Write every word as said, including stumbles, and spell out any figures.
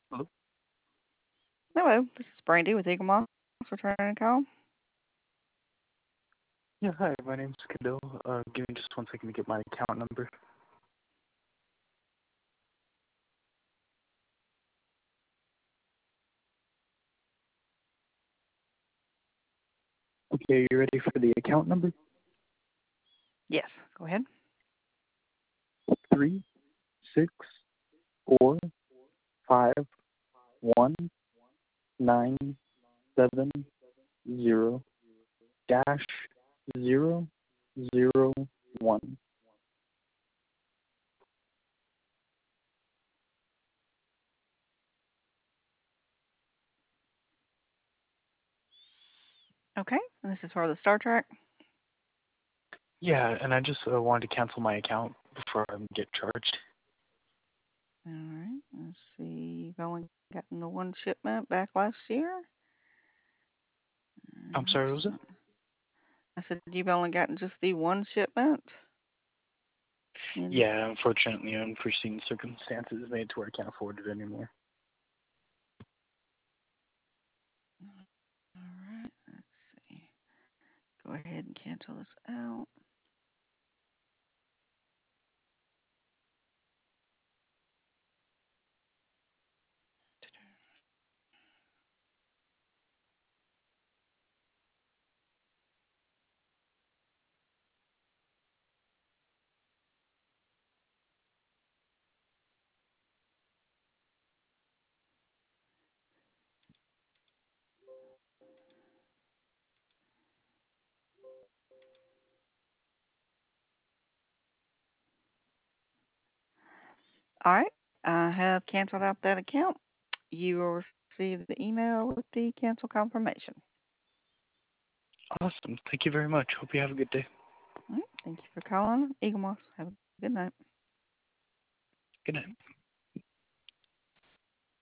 Hello? Hello, this is Brandy with Eagle Moss returning a call. Yeah, hi, my name's Kendall. Uh, give me just one second to get my account number. Okay, you ready for the account number? Yes, go ahead. Three, six, four, five, one, nine, seven, zero, dash, zero, zero, one. Okay, and this is for the Star Trek. Yeah, and I just uh, wanted to cancel my account before I get charged. All right, let's see. You've only gotten the one shipment back last year. I'm sorry, what was it? I said you've only gotten just the one shipment. In, Yeah, unfortunately, unforeseen circumstances made it to where I can't afford it anymore. all right, let's see. Go ahead and cancel this out. All right, I have canceled out that account. You will receive the email with the cancel confirmation. Awesome. Thank you very much. Hope you have a good day. All right, thank you for calling Eagle Moss. Have a good night. Good night.